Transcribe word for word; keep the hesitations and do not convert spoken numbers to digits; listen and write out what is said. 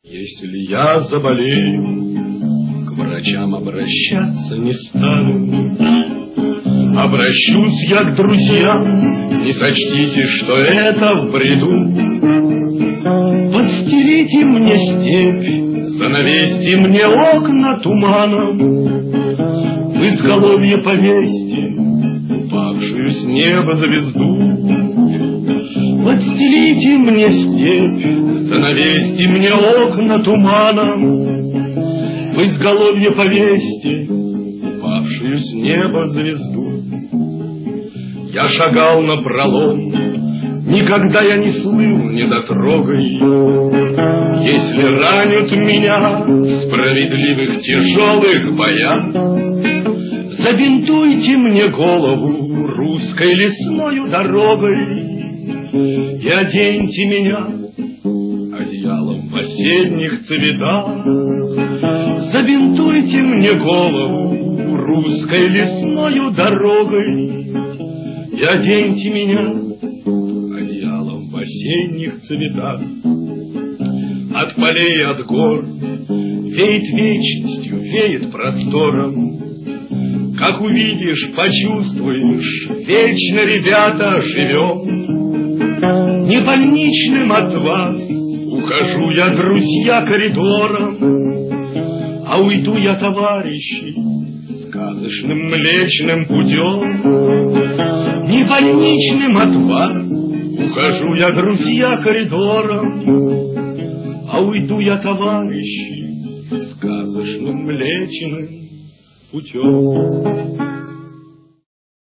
Если я заболею, к врачам обращаться не стану. Обращусь я к друзьям, не сочтите, что это в бреду. Подстелите мне степь, занавесьте мне окна туманом, в изголовье повесьте упавшую с неба звезду. Подстелите мне степь, занавесьте мне окна туманом, в изголовье повесьте упавшую с неба звезду. Я шагал напролом, никогда я не слыл недотрогой. Если ранят меня в справедливых тяжелых боях, забинтуйте мне голову русской лесною дорогой и оденьте меня одеялом в осенних цветах. Забинтуйте мне голову русской лесною дорогой и оденьте меня одеялом в осенних цветах. От полей, от гор веет вечностью, веет простором. Как увидишь, почувствуешь, вечно, ребята, живем. Не больничным от вас ухожу я, друзья, коридором, а уйду я, товарищи, сказочным млечным путем. Не больничным от вас ухожу я, друзья, коридором, а уйду я, товарищи, сказочным млечным путем.